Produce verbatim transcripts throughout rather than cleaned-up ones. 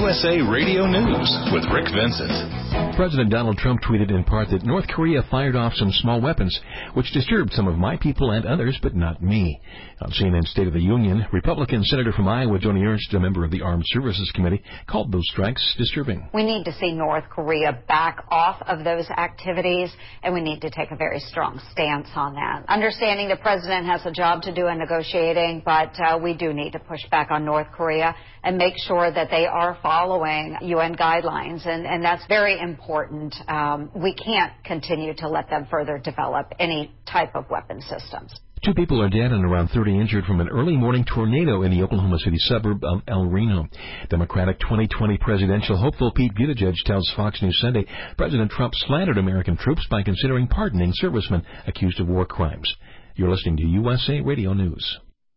U S A Radio News with Rick Vincent. President Donald Trump tweeted in part that North Korea fired off some small weapons, which disturbed some of my people and others, but not me. On C N N's State of the Union, Republican Senator from Iowa, Joni Ernst, a member of the Armed Services Committee, called those strikes disturbing. We need to see North Korea back off of those activities, and we need to take a very strong stance on that. Understanding the president has a job to do in negotiating, but uh, we do need to push back on North Korea and make sure that they are following U N guidelines, and, and that's very important. Um, we can't continue to let them further develop any type of weapon systems. Two people are dead and around thirty injured from an early morning tornado in the Oklahoma City suburb of El Reno. Democratic twenty twenty presidential hopeful Pete Buttigieg tells Fox News Sunday President Trump slandered American troops by considering pardoning servicemen accused of war crimes. You're listening to U S A Radio News.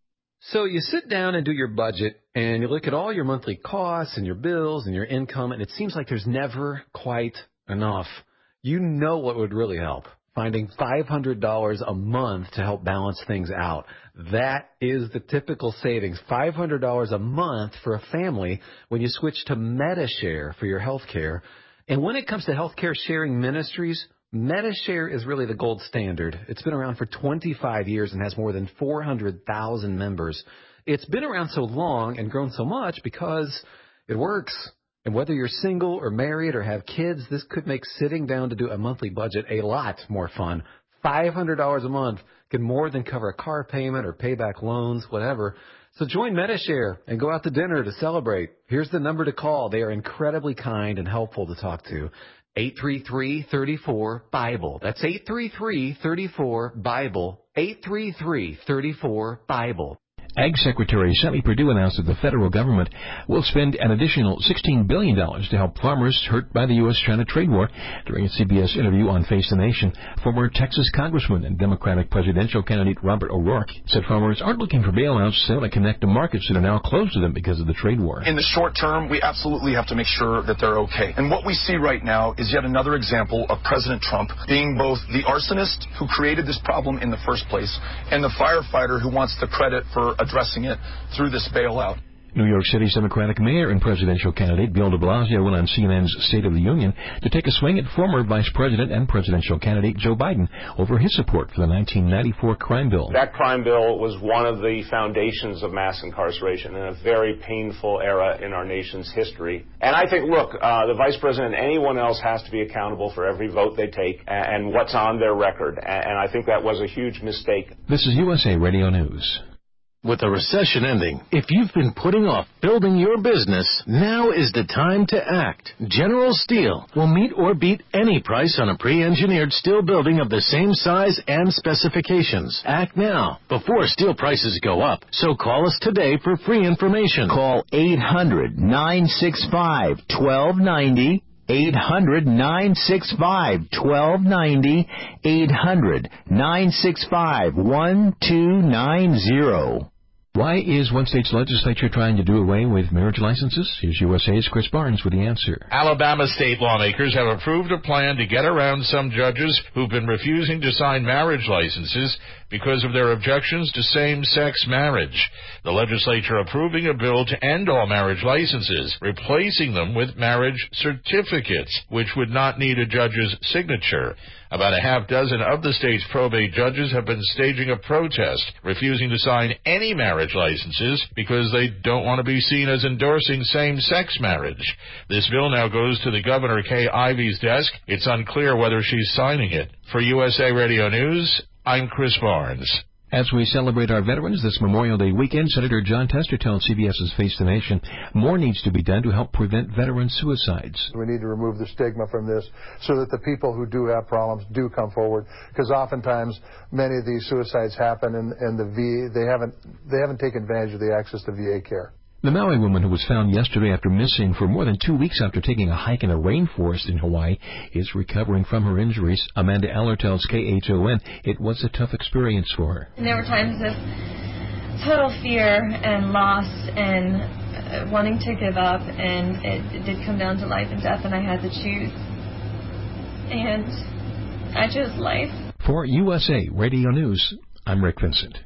So you sit down and do your budget, and you look at all your monthly costs and your bills and your income, and it seems like there's never quite enough. You know what would really help? Finding five hundred dollars a month to help balance things out. That is the typical savings, five hundred dollars a month for a family when you switch to Medi-Share for your health care. And when it comes to healthcare sharing ministries, Medi-Share is really the gold standard. It's been around for twenty-five years and has more than four hundred thousand members. It's been around so long and grown so much because it works. And whether you're single or married or have kids, this could make sitting down to do a monthly budget a lot more fun. five hundred dollars a month can more than cover a car payment or pay back loans, whatever. So join Medi-Share and go out to dinner to celebrate. Here's the number to call. They are incredibly kind and helpful to talk to. eight three three, three four, BIBLE. That's eight three three, three four, BIBLE. eight three three, three four, BIBLE. Ag Secretary Sally Perdue announced that the federal government will spend an additional sixteen billion dollars to help farmers hurt by the U S China trade war. During a C B S interview on Face the Nation, former Texas Congressman and Democratic presidential candidate Robert O'Rourke said farmers aren't looking for bailouts. They want to connect to markets that are now closed to them because of the trade war. In the short term, we absolutely have to make sure that they're okay. And what we see right now is yet another example of President Trump being both the arsonist who created this problem in the first place and the firefighter who wants the credit for addressing it through this bailout. New York City's Democratic mayor and presidential candidate Bill de Blasio went on C N N's State of the Union to take a swing at former vice president and presidential candidate Joe Biden over his support for the nineteen ninety-four crime bill. That crime bill was one of the foundations of mass incarceration in a very painful era in our nation's history. And I think, look, uh, the vice president and anyone else has to be accountable for every vote they take and, and what's on their record. And I think that was a huge mistake. This is U S A Radio News. With the recession ending, if you've been putting off building your business, now is the time to act. General Steel will meet or beat any price on a pre-engineered steel building of the same size and specifications. Act now, before steel prices go up. So call us today for free information. Call eight hundred, nine six five, one two nine zero. eight hundred, nine six five, one two nine zero. eight hundred, nine six five, one two nine zero. Why is one state's legislature trying to do away with marriage licenses? Here's U S A's Chris Barnes with the answer. Alabama state lawmakers have approved a plan to get around some judges who've been refusing to sign marriage licenses because of their objections to same-sex marriage. The legislature approving a bill to end all marriage licenses, replacing them with marriage certificates, which would not need a judge's signature. About a half dozen of the state's probate judges have been staging a protest, refusing to sign any marriage licenses because they don't want to be seen as endorsing same-sex marriage. This bill now goes to the Governor Kay Ivey's desk. It's unclear whether she's signing it. For U S A Radio News, I'm Chris Barnes. As we celebrate our veterans this Memorial Day weekend, Senator Jon Tester tells CBS's Face the Nation more needs to be done to help prevent veteran suicides. We need to remove the stigma from this so that the people who do have problems do come forward, because oftentimes many of these suicides happen and, and the V A, they haven't, they haven't taken advantage of the access to V A care. The Maui woman who was found yesterday after missing for more than two weeks after taking a hike in a rainforest in Hawaii is recovering from her injuries. Amanda Eller tells K H O N it was a tough experience for her. And there were times of total fear and loss and uh, wanting to give up, and it, it did come down to life and death, and I had to choose. And I chose life. For U S A Radio News, I'm Rick Vincent.